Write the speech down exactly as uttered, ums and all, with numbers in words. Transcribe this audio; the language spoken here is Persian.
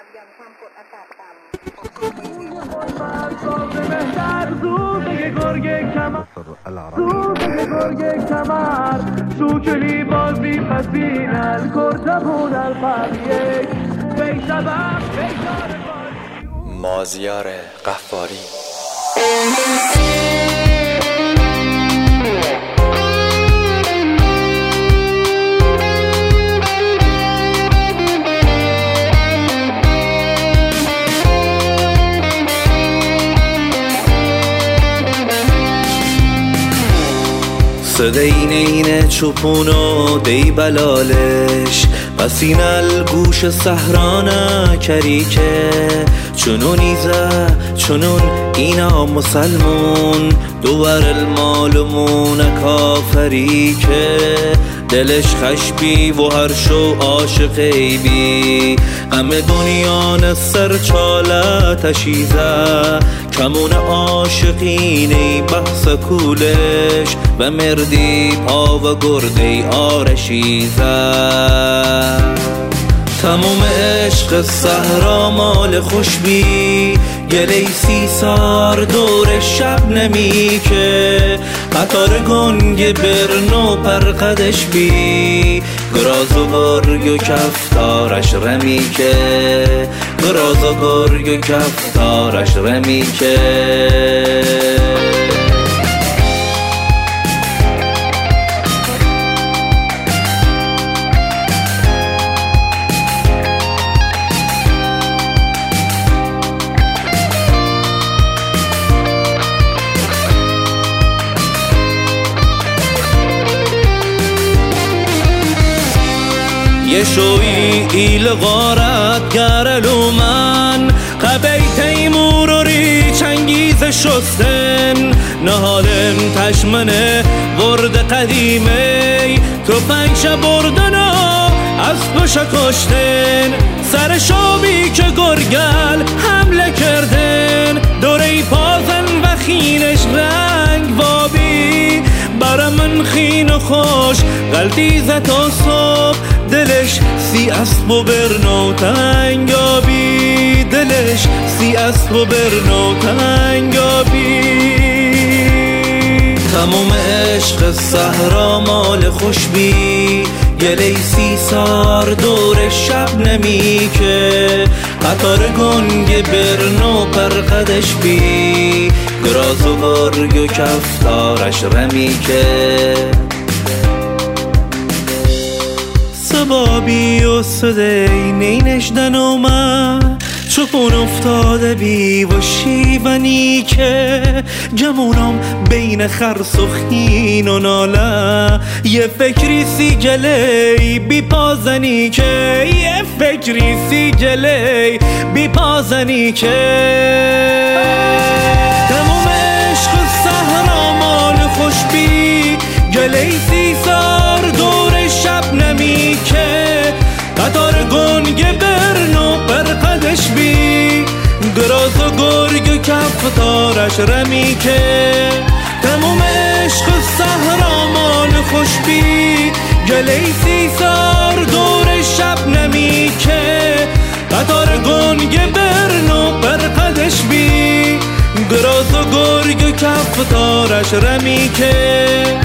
ยังความกดอากาศต่ำ مازیار قفاری. صدای نینه چوپونو دی بلالش بسین الگوش سهرانا کریکه چنون ایزه چنون اینا مسلمون دوار المالمون کافری که دلش خشبی و هر شو عاشقی بی غم دنیا سر چاله تشیزه کمون عاشقینی بحث کولش و مردی پا و گردی آرشیزه تموم عشق صحرا مال خوشبی گلی سی سار دور شب نمی که قطار گنگ برنو پرقدش بی گراز و گرگ و کفتارش رمی که گراز و گرگ و کفتارش رمی که یه شوی ایل غارت گرلو من قبی تیمور و ری چنگیز شستن نهالم تشمنه ورد قدیمه تو پنج بردن و اسب شکشتن سر شابی که گرگل حمله کردن دوره پازن و خینش رنگ وابی برا من خین و خوش غلطی زد و صبح دلش سی اسب و برنو تنگابی دلش سی اسب و برنو تنگابی تموم عشق صحرا مال خوشبی گلی سی سار دور شب نمی که قطار گنگ برنو پرقدش بی گراز و گرگ و کفتارش رمی که سبابی و صدای نینش دنومد چپون افتاده بی و شیونی که جمونم بین خرس و خین و ناله یه فکری سی جلی بی پازنی که یه فکری سی جلی بی پازنی که تموم عشق صحرا مال خوشبی گلی سی سار دور شب نمی که قطار گنگ برنو پرقدش بی گراز و گرگ و کفتارش رمی که تموم عشق صحرا مال خوشبی گلی سی سار دور شب نمی که قطار گنگ برنو پرقدش بی گراز و گرگ و کفتارش رمی که